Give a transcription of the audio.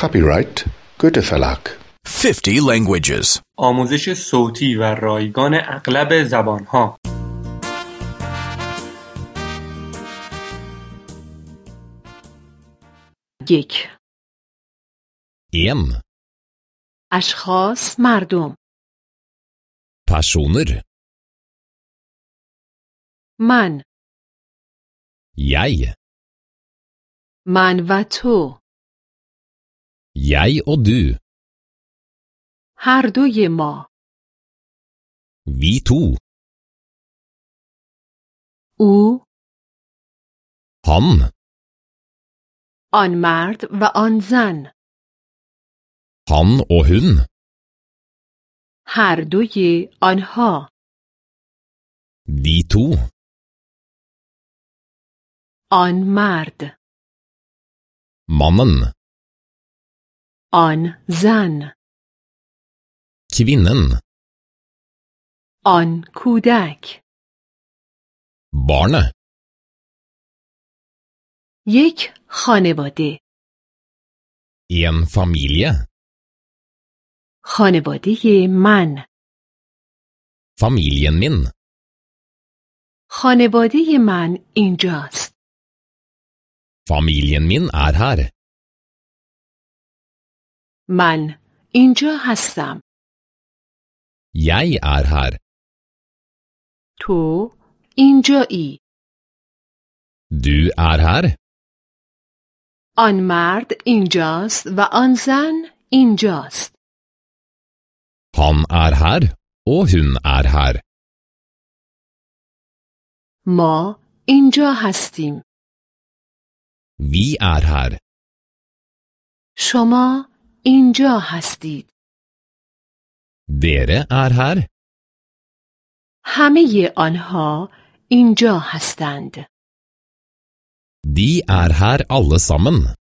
Copyright Goethe Verlag. 50 languages. آموزش صوتی و رایگان اغلب زبانها. یک. En. اشخاص مردم. Personer. من. Jeg. من و تو. Jeg og du. هر دوی ما. Vi to. او. Han. آن مرد و آن زن. Han og hun. هر دوی آنها. De to. آن مرد. Mannen. آن زن. Kvinnen. آن کودک. Barnet. یک خانواده. En familie. خانواده من. Familien min. خانواده من اینجاست. Familien min er her. من اینجا هستم. Jeg er her. تو اینجایی. Du er her. آن مرد اینجاست و آن زن اینجاست. Han er her, og hun er her. ما اینجا هستیم. Vi er her. شما اینجا هستید. Dere er her. همه آنها اینجا هستند. De er her alle sammen.